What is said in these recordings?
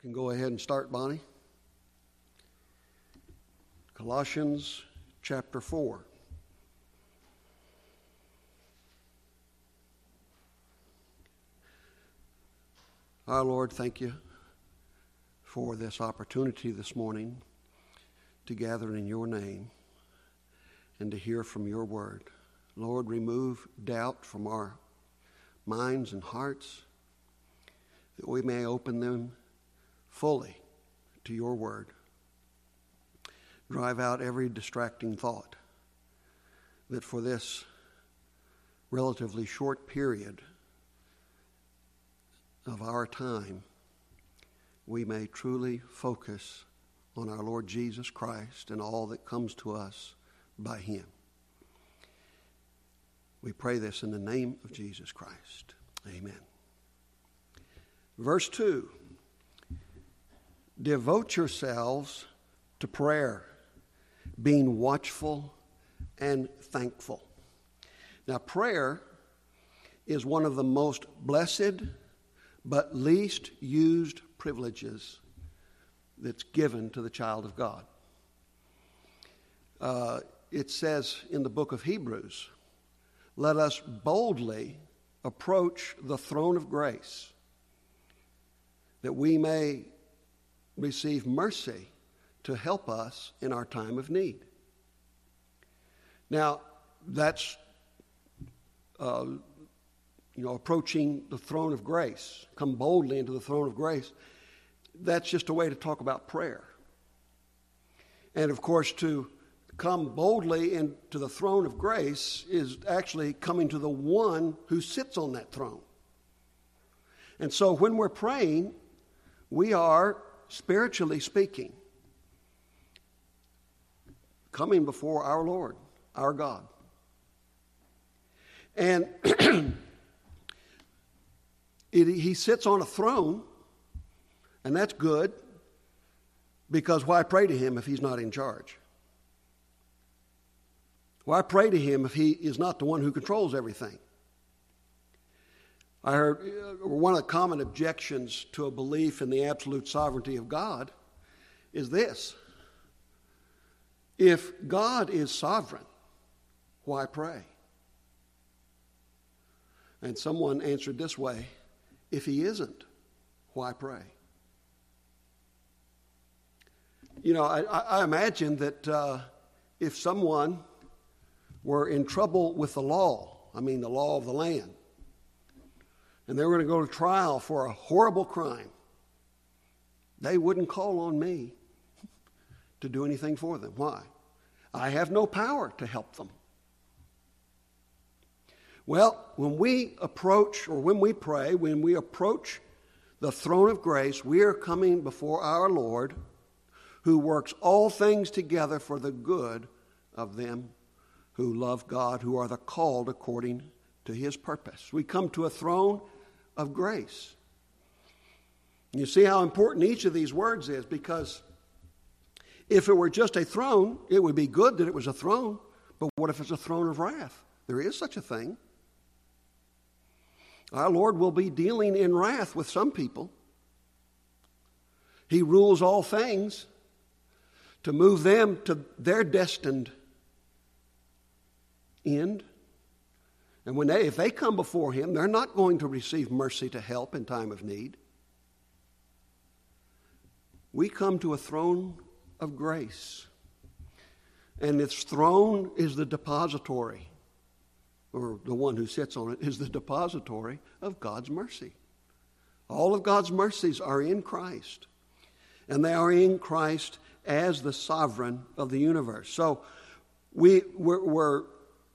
Can go ahead and start, Bonnie. Colossians chapter 4. Our Lord, thank you for this opportunity this morning to gather in your name and to hear from your word. Lord, remove doubt from our minds and hearts that we may open them fully to your word. Drive out every distracting thought, that for this relatively short period of our time, we may truly focus on our Lord Jesus Christ and all that comes to us by him. We pray this in the name of Jesus Christ. Amen. Verse 2. Devote yourselves to prayer, being watchful and thankful. Now, prayer is one of the most blessed but least used privileges that's given to the child of God. It says in the book of Hebrews, let us boldly approach the throne of grace, that we may receive mercy to help us in our time of need. Now, that's approaching the throne of grace, come boldly into the throne of grace. That's just a way to talk about prayer. And of course, to come boldly into the throne of grace is actually coming to the one who sits on that throne. And so when we're praying, we are, spiritually speaking, coming before our Lord, our God. And he sits on a throne, and that's good, because why pray to him if he's not in charge? Why pray to him if he is not the one who controls everything? I heard one of the common objections to a belief in the absolute sovereignty of God is this: if God is sovereign, why pray? And someone answered this way: if he isn't, why pray? I imagine that if someone were in trouble with the law, the law of the land, and they were going to go to trial for a horrible crime, they wouldn't call on me to do anything for them. Why? I have no power to help them. Well, when we approach, or when we pray, when we approach the throne of grace, we are coming before our Lord, who works all things together for the good of them who love God, who are the called according to his purpose. We come to a throne of grace. You see how important each of these words is, because if it were just a throne, it would be good that it was a throne. But what if it's a throne of wrath? There is such a thing. Our Lord will be dealing in wrath with some people. He rules all things to move them to their destined end. And if they come before him, they're not going to receive mercy to help in time of need. We come to a throne of grace, and its throne is the depository, or the one who sits on it is the depository of God's mercy. All of God's mercies are in Christ, and they are in Christ as the sovereign of the universe. So we're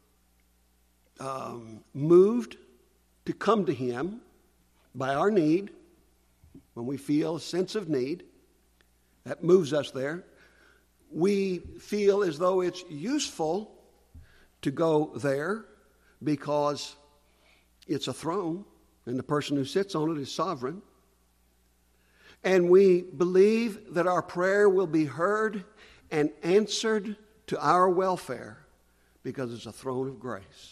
moved to come to him by our need. When we feel a sense of need, that moves us there. We feel as though it's useful to go there because it's a throne and the person who sits on it is sovereign. And we believe that our prayer will be heard and answered to our welfare because it's a throne of grace.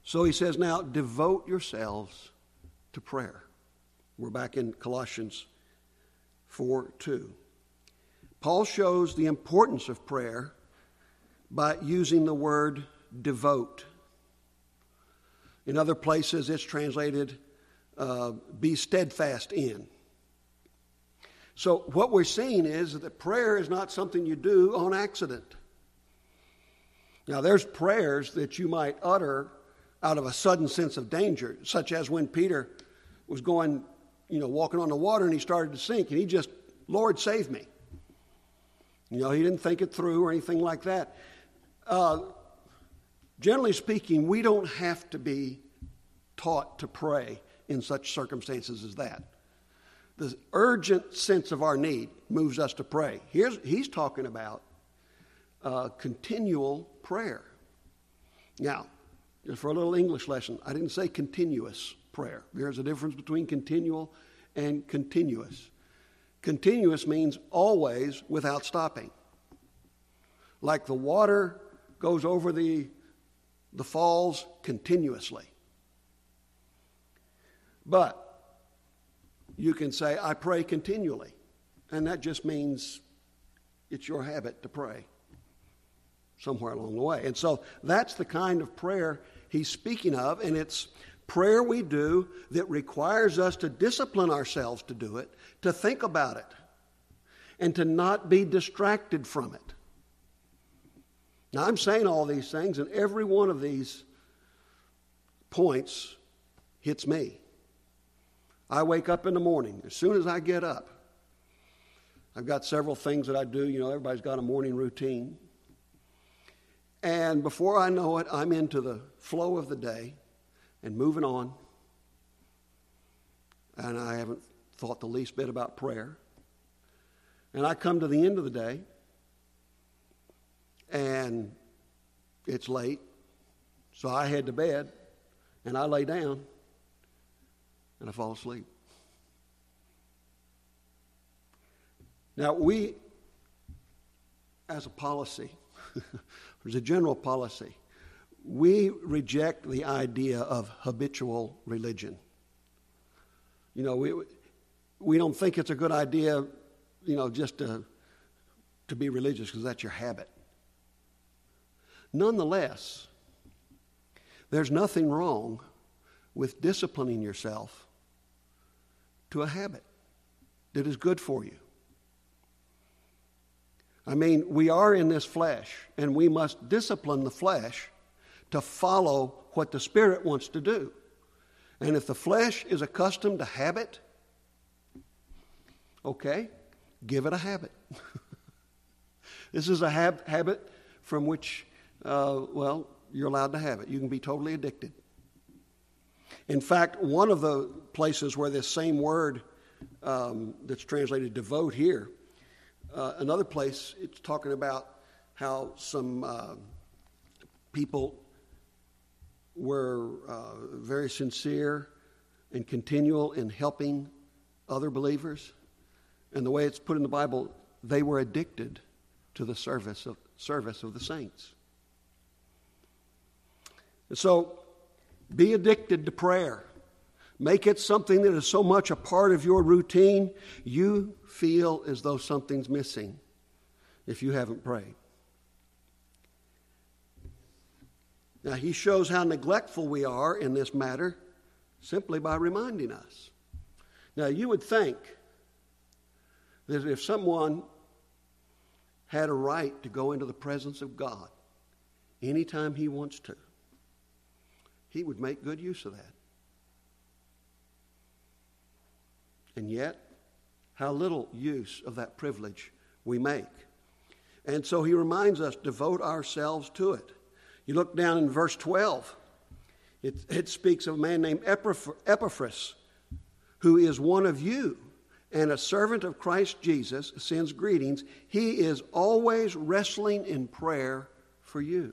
So he says, now devote yourselves to prayer. We're back in Colossians 4:2. Paul shows the importance of prayer by using the word devote. In other places, it's translated be steadfast in. So what we're seeing is that prayer is not something you do on accident. Now, there's prayers that you might utter out of a sudden sense of danger, such as when Peter was going, walking on the water and he started to sink, and he just, Lord, save me. He didn't think it through or anything like that. Generally speaking, we don't have to be taught to pray in such circumstances as that. The urgent sense of our need moves us to pray. He's talking about continual prayer. Now, just for a little English lesson, I didn't say continuous prayer. There's a difference between continual and continuous. Continuous means always without stopping. Like the water goes over the falls continuously. But you can say, I pray continually. And that just means it's your habit to pray somewhere along the way. And so that's the kind of prayer he's speaking of, and it's prayer we do that requires us to discipline ourselves to do it, to think about it, and to not be distracted from it. Now, I'm saying all these things, and every one of these points hits me. I wake up in the morning. As soon as I get up, I've got several things that I do. Everybody's got a morning routine. And before I know it, I'm into the flow of the day and moving on. And I haven't thought the least bit about prayer. And I come to the end of the day, and it's late, so I head to bed, and I lay down, and I fall asleep. Now, we, as a policy, as a general policy, we reject the idea of habitual religion. We don't think it's a good idea, just to be religious because that's your habit. Nonetheless, there's nothing wrong with disciplining yourself to a habit that is good for you. I mean, we are in this flesh, and we must discipline the flesh to follow what the Spirit wants to do. And if the flesh is accustomed to habit, okay, give it a habit. This is a habit from which, you're allowed to have it. You can be totally addicted. In fact, one of the places where this same word that's translated devote here, another place, it's talking about how some people were very sincere and continual in helping other believers. And the way it's put in the Bible, they were addicted to the service of the saints. And so, be addicted to prayer. Make it something that is so much a part of your routine, you feel as though something's missing if you haven't prayed. Now, he shows how neglectful we are in this matter simply by reminding us. Now, you would think that if someone had a right to go into the presence of God anytime he wants to, he would make good use of that. And yet, how little use of that privilege we make. And so he reminds us, devote ourselves to it. You look down in verse 12. It speaks of a man named Epaphras, who is one of you and a servant of Christ Jesus, sends greetings. He is always wrestling in prayer for you.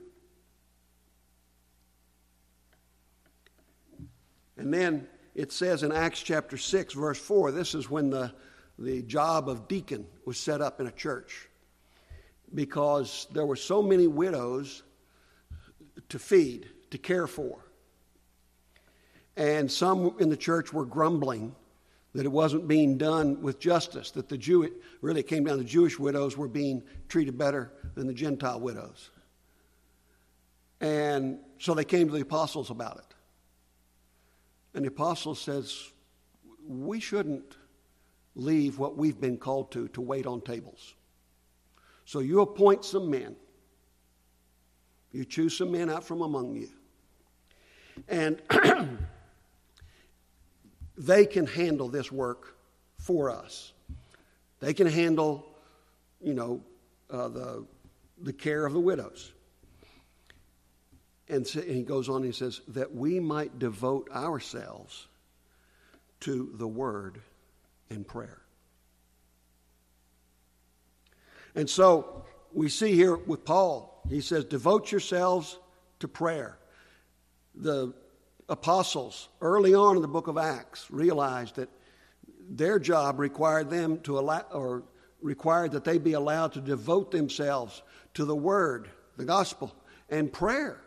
And then it says in Acts chapter 6, verse 4, this is when the job of deacon was set up in a church, because there were so many widows to feed, to care for. And some in the church were grumbling that it wasn't being done with justice, that really came down to Jewish widows were being treated better than the Gentile widows. And so they came to the apostles about it. And the apostle says, we shouldn't leave what we've been called to wait on tables. So you appoint some men. You choose some men out from among you. And they can handle this work for us. They can handle, the care of the widows. And he goes on and he says, that we might devote ourselves to the word and prayer. And so we see here with Paul, he says, devote yourselves to prayer. The apostles, early on in the book of Acts, realized that their job required that they be allowed to devote themselves to the word, the gospel, and prayer.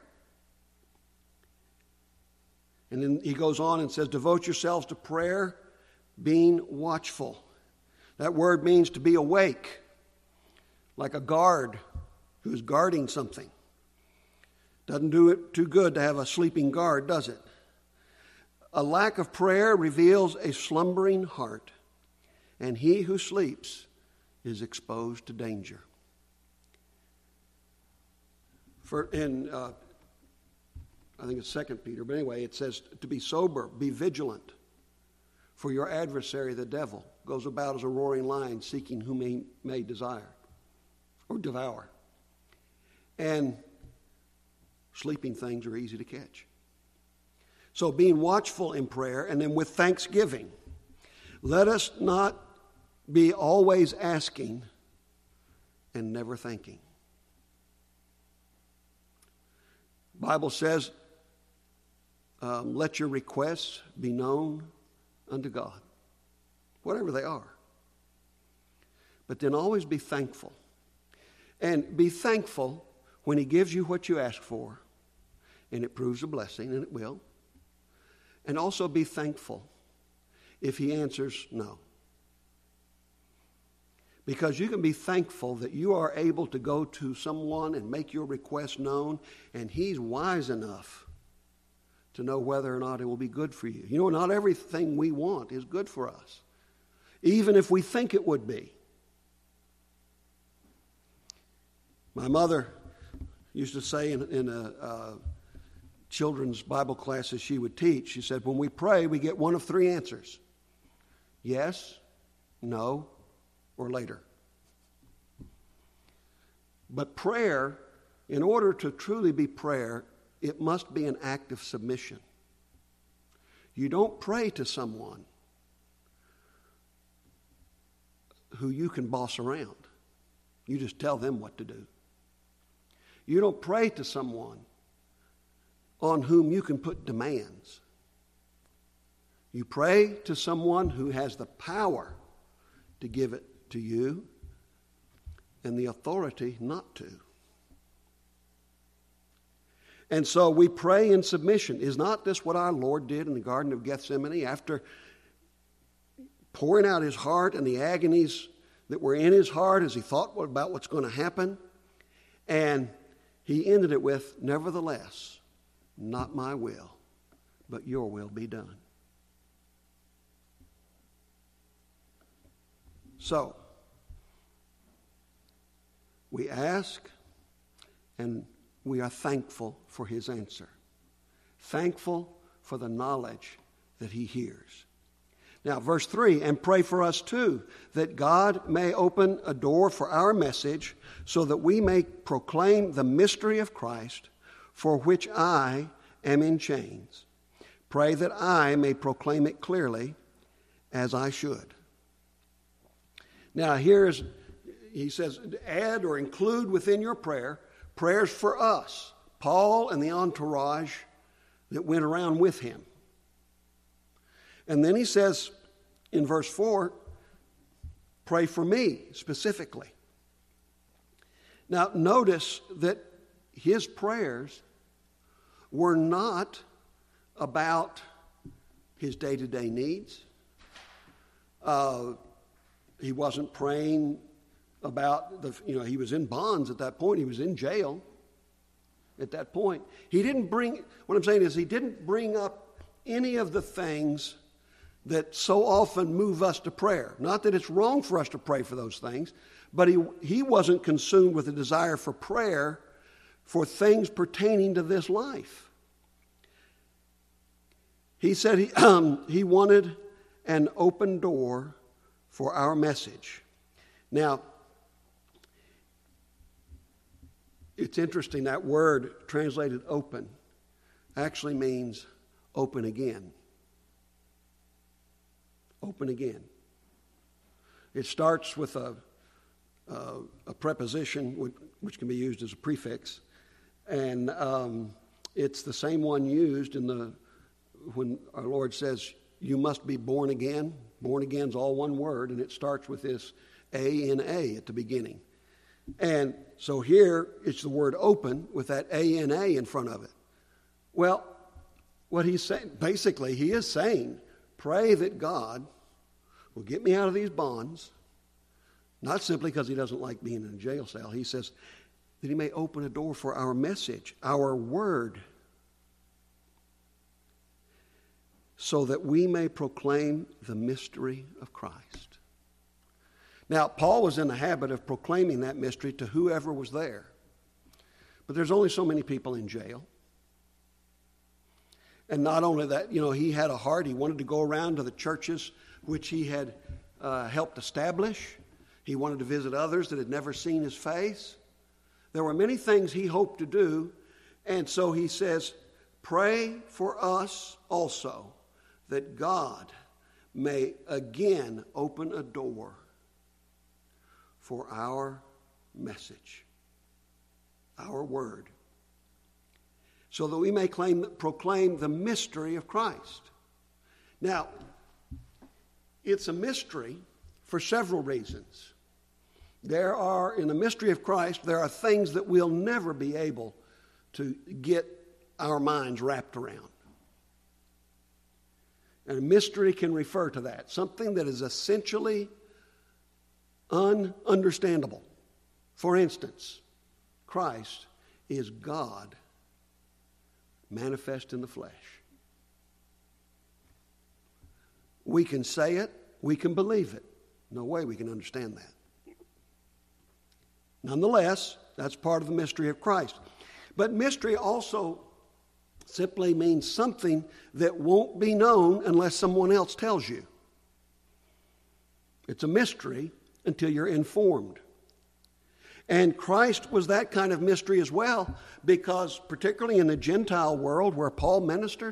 And then he goes on and says, devote yourselves to prayer, being watchful. That word means to be awake, like a guard who's guarding something. Doesn't do it too good to have a sleeping guard, does it? A lack of prayer reveals a slumbering heart, and he who sleeps is exposed to danger. I think it's 2 Peter, but anyway, it says to be sober, be vigilant, for your adversary, the devil, goes about as a roaring lion, seeking whom he may desire or devour. And sleeping things are easy to catch. So being watchful in prayer, and then with thanksgiving. Let us not be always asking and never thanking. The Bible says, let your requests be known unto God, whatever they are. But then always be thankful. And be thankful when he gives you what you ask for, and it proves a blessing, and it will. And also be thankful if he answers no. Because you can be thankful that you are able to go to someone and make your request known, and he's wise enough to know whether or not it will be good for you. You know, not everything we want is good for us, even if we think it would be. My mother used to say in a children's Bible classes she would teach, she said, when we pray, we get one of three answers. Yes, no, or later. But prayer, in order to truly be prayer, it must be an act of submission. You don't pray to someone who you can boss around. You just tell them what to do. You don't pray to someone on whom you can put demands. You pray to someone who has the power to give it to you and the authority not to. And so we pray in submission. Is not this what our Lord did in the Garden of Gethsemane after pouring out his heart and the agonies that were in his heart as he thought about what's going to happen? And he ended it with, nevertheless, not my will, but your will be done. So, we ask and we are thankful for his answer. Thankful for the knowledge that he hears. Now, verse 3, and pray for us too, that God may open a door for our message so that we may proclaim the mystery of Christ, for which I am in chains. Pray that I may proclaim it clearly as I should. Now, he says, add or include within your prayer prayers for us, Paul and the entourage that went around with him. And then he says in verse 4, pray for me specifically. Now, notice that his prayers were not about his day-to-day needs. He wasn't praying about he was in bonds at that point. He was in jail at that point. He didn't bring up any of the things that so often move us to prayer. Not that it's wrong for us to pray for those things, but he wasn't consumed with a desire for prayer for things pertaining to this life. He said he wanted an open door for our message. Now, it's interesting, that word translated open actually means open again. Open again. It starts with a preposition which can be used as a prefix, and it's the same one used when our Lord says, "You must be born again." Born again is all one word, and it starts with this A-N-A at the beginning. And so here it's the word open with that A-N-A in front of it. Well, what he's saying, basically, he is saying, pray that God will get me out of these bonds, not simply because he doesn't like being in a jail cell. He says that he may open a door for our message, our word, so that we may proclaim the mystery of Christ. Now, Paul was in the habit of proclaiming that mystery to whoever was there. But there's only so many people in jail. And not only that, he had a heart. He wanted to go around to the churches which he had helped establish. He wanted to visit others that had never seen his face. There were many things he hoped to do. And so he says, pray for us also, that God may again open a door for our message, our word, so that we may proclaim the mystery of Christ. Now, it's a mystery for several reasons. In the mystery of Christ, there are things that we'll never be able to get our minds wrapped around. And a mystery can refer to that, something that is essentially ununderstandable. For instance, Christ is God manifest in the flesh. We can say it, we can believe it. No way we can understand that. Nonetheless, that's part of the mystery of Christ. But mystery also simply means something that won't be known unless someone else tells you. It's a mystery until you're informed. And Christ was that kind of mystery as well, because particularly in the Gentile world where Paul ministered,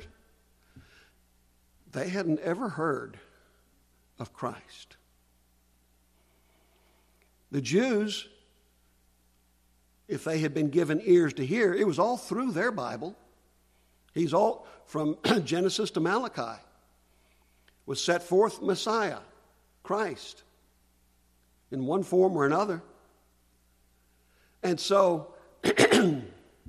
they hadn't ever heard of Christ. The Jews, if they had been given ears to hear, it was all through their Bible. He's all from Genesis to Malachi was set forth Messiah, Christ, in one form or another. And so it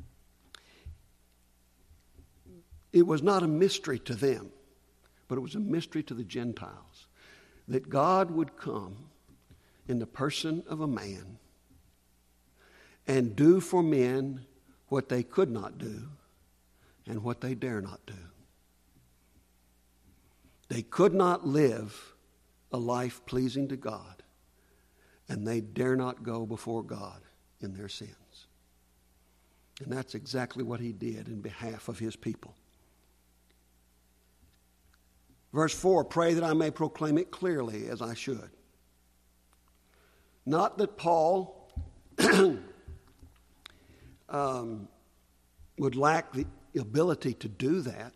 was not a mystery to them, but it was a mystery to the Gentiles, that God would come in the person of a man and do for men what they could not do and what they dare not do. They could not live a life pleasing to God, and they dare not go before God in their sins. And that's exactly what he did in behalf of his people. Verse 4, pray that I may proclaim it clearly as I should. Not that Paul would lack the ability to do that.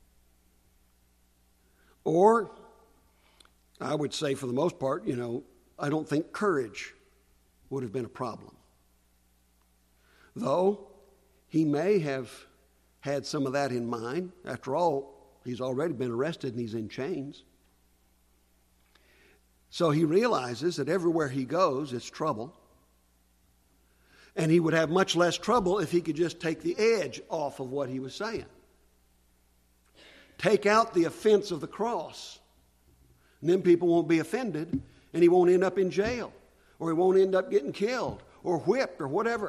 Or, I would say for the most part, I don't think courage would have been a problem. Though he may have had some of that in mind. After all, he's already been arrested and he's in chains. So he realizes that everywhere he goes, it's trouble. And he would have much less trouble if he could just take the edge off of what he was saying. take out the offense of the cross. And then people won't be offended, and he won't end up in jail, or he won't end up getting killed, or whipped, or whatever.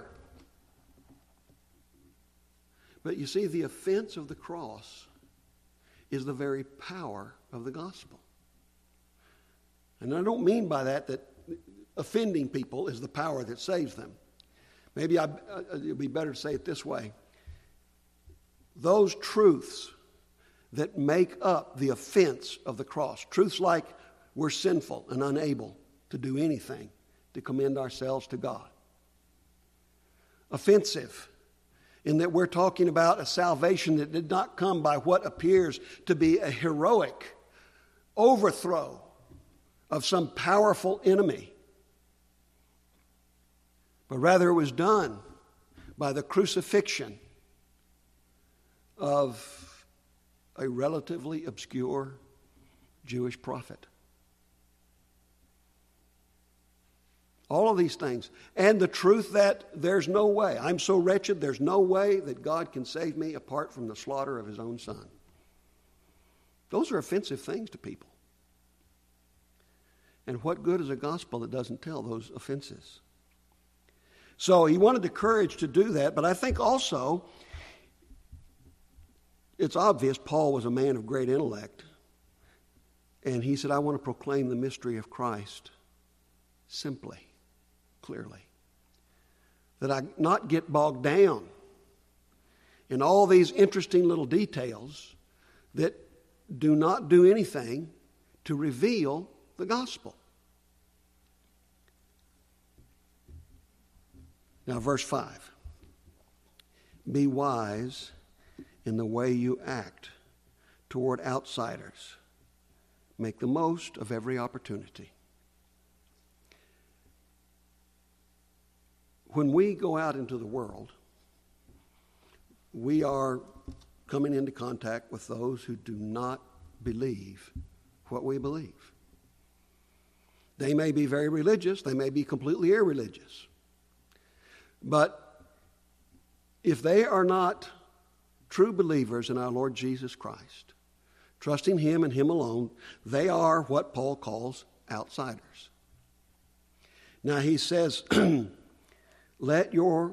But you see, the offense of the cross is the very power of the gospel. And I don't mean by that offending people is the power that saves them. Maybe it would be better to say it this way. Those truths that make up the offense of the cross, truths like we're sinful and unable to do anything to commend ourselves to God. Offensive in that we're talking about a salvation that did not come by what appears to be a heroic overthrow of some powerful enemy, but rather it was done by the crucifixion of a relatively obscure Jewish prophet. All of these things. And the truth that there's no way. I'm so wretched, there's no way that God can save me apart from the slaughter of his own son. Those are offensive things to people. And what good is a gospel that doesn't tell those offenses? So he wanted the courage to do that, but I think also it's obvious Paul was a man of great intellect. And he said, I want to proclaim the mystery of Christ simply, clearly. That I not get bogged down in all these interesting little details that do not do anything to reveal the gospel. Now, verse 5. Be wise in the way you act toward outsiders. Make the most of every opportunity. When we go out into the world, we are coming into contact with those who do not believe what we believe. They may be very religious, they may be completely irreligious. But if they are not true believers in our Lord Jesus Christ, trusting him and him alone, they are what Paul calls outsiders. Now he says, let your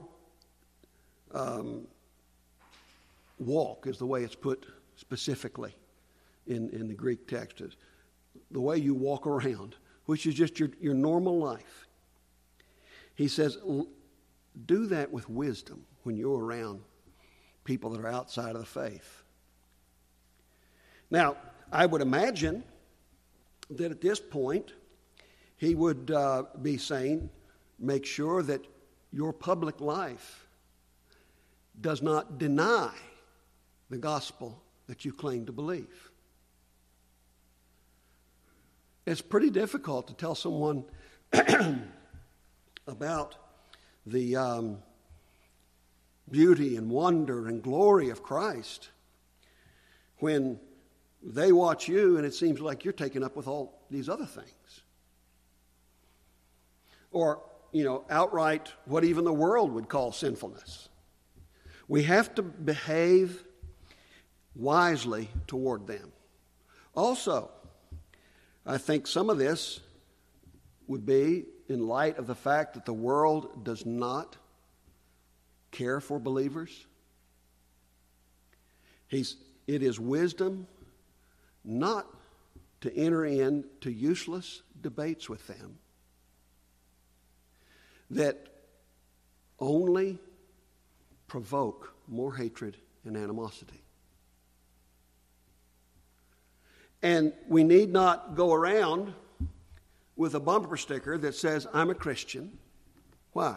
walk, is the way it's put specifically in the Greek text, is the way you walk around, which is just your normal life. He says, do that with wisdom when you're around people that are outside of the faith. Now, I would imagine that at this point, he would be saying, make sure that your public life does not deny the gospel that you claim to believe. It's pretty difficult to tell someone about the beauty and wonder and glory of Christ when they watch you and it seems like you're taken up with all these other things. Or, outright what even the world would call sinfulness. We have to behave wisely toward them. Also, I think some of this would be in light of the fact that the world does not care for believers. It is wisdom not to enter into useless debates with them that only provoke more hatred and animosity. And we need not go around with a bumper sticker that says, I'm a Christian. Why?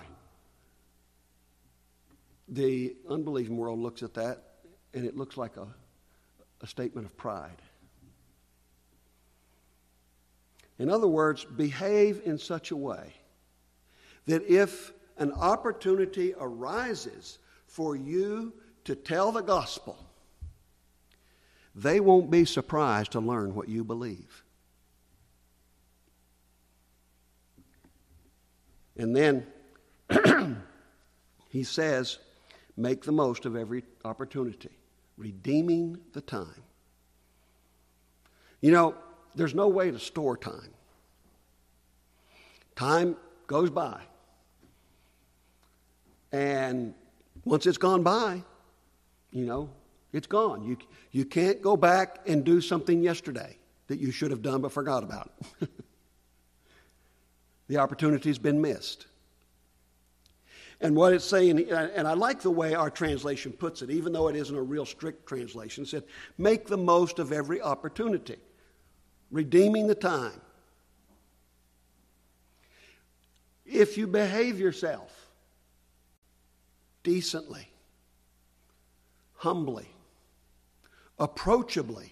The unbelieving world looks at that and it looks like a statement of pride. In other words, behave in such a way that if an opportunity arises for you to tell the gospel, they won't be surprised to learn what you believe. And then he says, make the most of every opportunity, redeeming the time. You know, there's no way to store time. Time goes by. And once it's gone by, it's gone. You can't go back and do something yesterday that you should have done but forgot about it. The opportunity's been missed. And what it's saying, and I like the way our translation puts it, even though it isn't a real strict translation, it said, make the most of every opportunity, redeeming the time. If you behave yourself decently, humbly, approachably,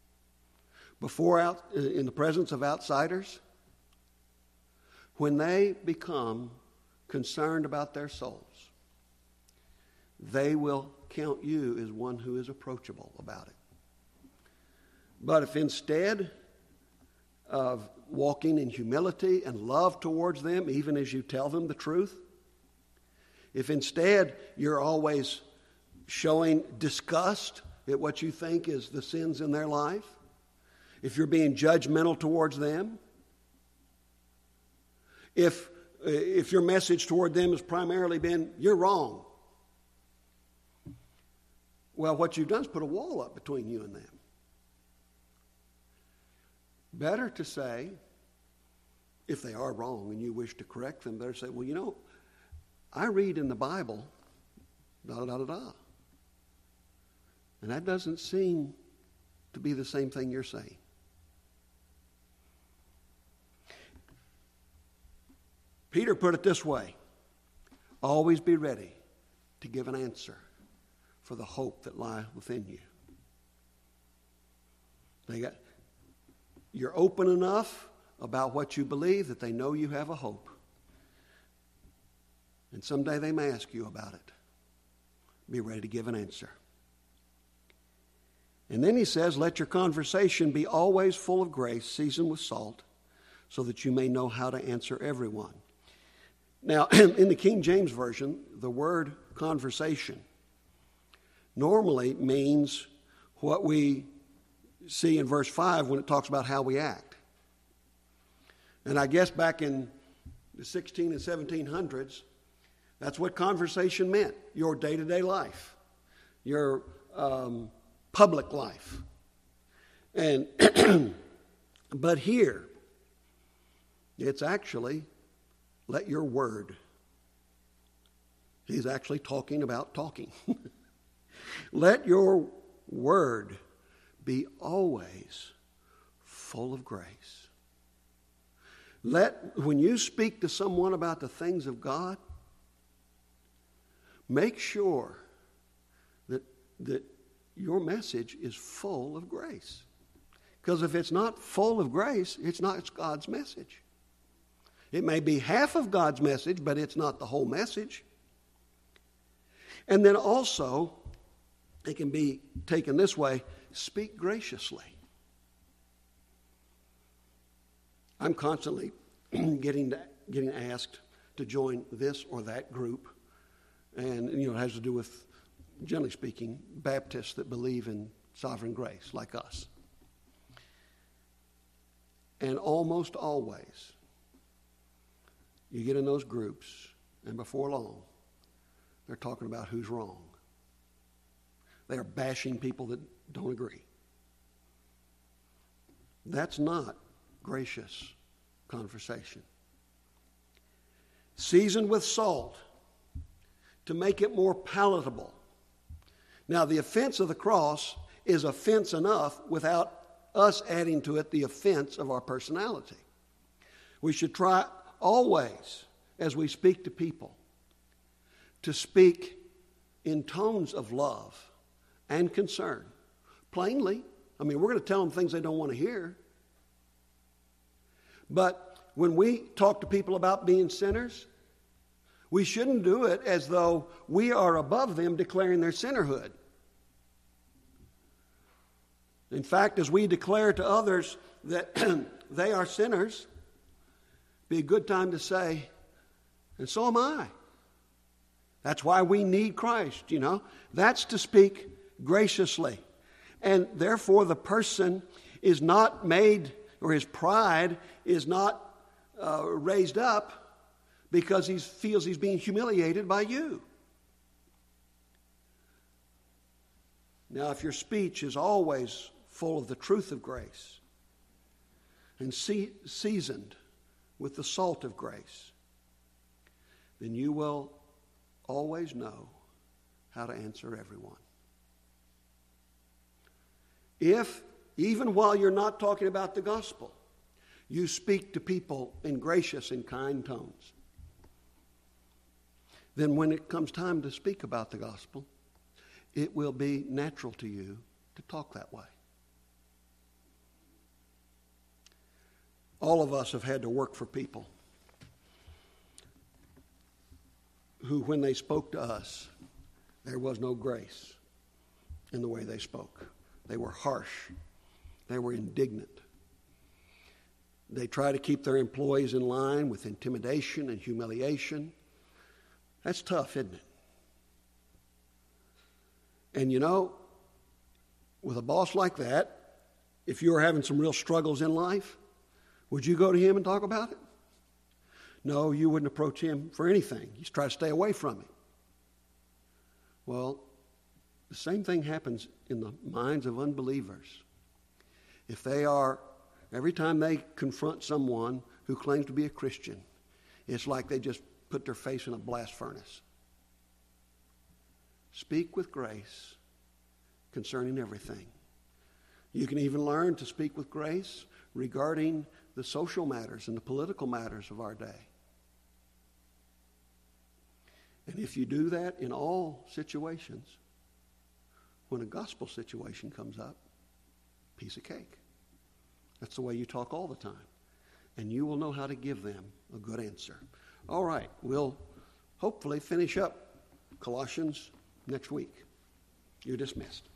in the presence of outsiders, when they become concerned about their souls, they will count you as one who is approachable about it. But if instead of walking in humility and love towards them, even as you tell them the truth, if instead you're always showing disgust at what you think is the sins in their life, if you're being judgmental towards them, if your message toward them has primarily been, you're wrong, well, what you've done is put a wall up between you and them. Better to say, if they are wrong and you wish to correct them, better say, well, I read in the Bible, da-da-da-da-da. And that doesn't seem to be the same thing you're saying. Peter put it this way, always be ready to give an answer for the hope that lies within you. You're open enough about what you believe that they know you have a hope. And someday they may ask you about it. Be ready to give an answer. And then he says, let your conversation be always full of grace, seasoned with salt, so that you may know how to answer everyone. Now, in the King James Version, the word conversation normally means what we see in verse 5 when it talks about how we act. And I guess back in the 16 and 1700s, that's what conversation meant, your day-to-day life, your public life. And but here, it's actually, let your word. He's actually talking about talking. Let your word be always full of grace. When you speak to someone about the things of God, make sure that your message is full of grace. Because if it's not full of grace, it's God's message. It may be half of God's message, but it's not the whole message. And then also, it can be taken this way, speak graciously. I'm constantly getting asked to join this or that group. And, it has to do with, generally speaking, Baptists that believe in sovereign grace, like us. And almost always, you get in those groups, and before long, they're talking about who's wrong. They are bashing people that don't agree. That's not gracious conversation. Seasoned with salt to make it more palatable. Now, the offense of the cross is offense enough without us adding to it the offense of our personality. We should try always, as we speak to people, to speak in tones of love and concern. Plainly. We're going to tell them things they don't want to hear. But when we talk to people about being sinners, we shouldn't do it as though we are above them declaring their sinnerhood. In fact, as we declare to others that they are sinners, be a good time to say, and so am I. That's why we need Christ, That's to speak graciously. And therefore the person is not made, or his pride is not raised up because he feels he's being humiliated by you. Now, if your speech is always full of the truth of grace and seasoned with the salt of grace, then you will always know how to answer everyone. If, even while you're not talking about the gospel, you speak to people in gracious and kind tones, then when it comes time to speak about the gospel, it will be natural to you to talk that way. All of us have had to work for people who, when they spoke to us, there was no grace in the way they spoke. They were harsh. They were indignant. They try to keep their employees in line with intimidation and humiliation. That's tough, isn't it? And you know, with a boss like that, if you were having some real struggles in life, would you go to him and talk about it? No, you wouldn't approach him for anything. You try to stay away from him. Well, the same thing happens in the minds of unbelievers. If they are, every time they confront someone who claims to be a Christian, it's like they just put their face in a blast furnace. Speak with grace concerning everything. You can even learn to speak with grace regarding the social matters and the political matters of our day. And if you do that in all situations, when a gospel situation comes up, piece of cake. That's the way you talk all the time. And you will know how to give them a good answer. All right, we'll hopefully finish up Colossians next week. You're dismissed.